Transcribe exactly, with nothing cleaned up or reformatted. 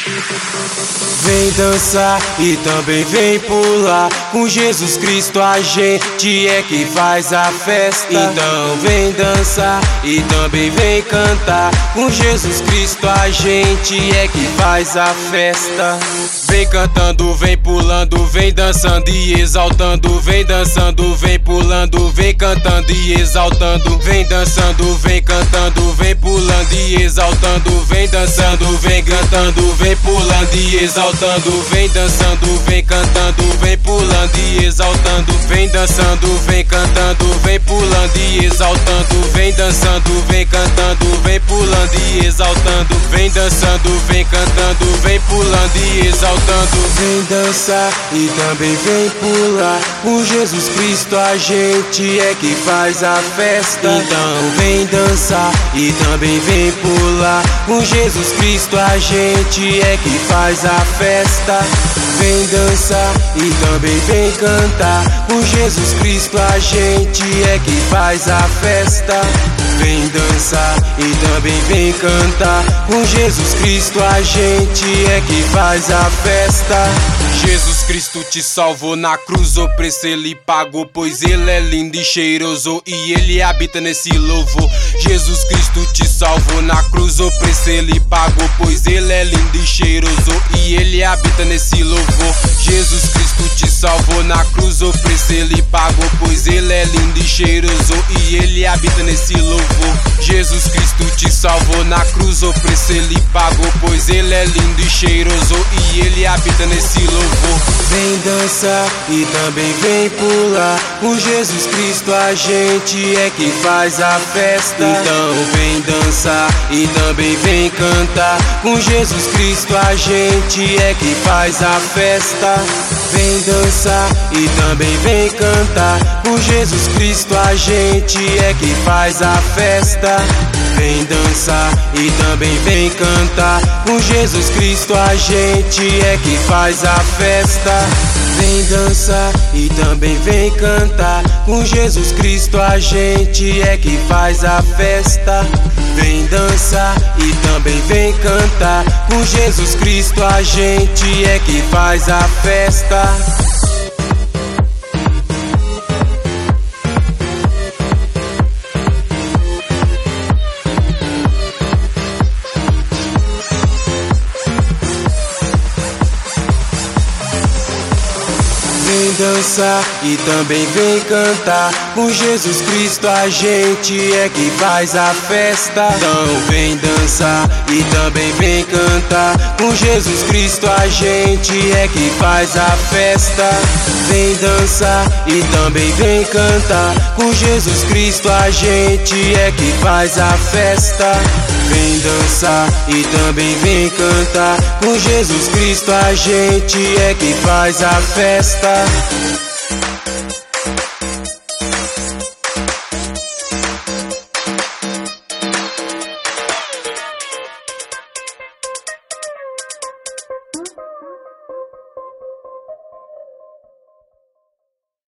Vem dançar e também vem pular. Com Jesus Cristo a gente é que faz a festa. Então vem dançar e também vem cantar. Com Jesus Cristo a gente é que faz a festa. Vem cantando, vem pulando, vem dançando e exaltando. Vem dançando, vem pulando, vem cantando e exaltando. Vem dançando, vem cantando, vem pulando e exaltando. Vem dançando, vem cantando, vem pulando e exaltando. Vem dançando, vem cantando, vem pulando e exaltando. Vem dançando, vem cantando, vem pulando e exaltando. Vem dançando, vem cantando, vem pulando e exaltando. Vem dançando, vem cantando, vem pulando e exaltando. Vem dançar e também vem pular. Com Jesus Cristo a gente é que faz a festa. Então vem dançar e também vem pular. Com Jesus Cristo a gente é que faz a festa. Vem dançar e também vem cantar. Com Jesus Cristo a gente é que faz a festa. Vem dançar e também vem cantar. Com Jesus Cristo a gente é que faz a festa. Jesus Cristo te salvou na cruz, o preço ele pagou, pois ele é lindo e cheiroso e ele habita nesse louvor. Jesus Cristo te salvou na cruz, o preço ele pagou, pois ele é lindo e cheiroso e ele habita nesse louvor. Jesus Cristo te salvou na cruz, o preço ele pagou, pois ele é lindo e cheiroso e ele habita nesse louvor. Jesus Cristo te salvou na cruz, o preço ele pagou, pois ele é lindo e cheiroso e ele habita nesse louvor. Vem dançar e também vem pular. Com Jesus Cristo a gente é que faz a festa. Então vem dançar e também vem cantar. Com Jesus Cristo a gente é que faz a festa. Vem dançar e também vem cantar. Com Jesus Cristo a gente é que faz a festa. Vem dançar e também vem cantar. Com Jesus Cristo a gente é que faz a festa. Vem dançar e também vem cantar. Com Jesus Cristo a gente é que faz a festa. Vem dançar e também vem cantar. Com Jesus Cristo a gente é que faz a festa. Vem dançar e também vem cantar. Com Jesus Cristo a gente é que faz a festa. Então vem dançar e também vem cantar. Com Jesus Cristo a gente é que faz a festa. Vem dançar e também vem cantar. Com Jesus Cristo a gente é que faz a festa. Vem dançar e também vem cantar. Com Jesus Cristo a gente é que faz a festa.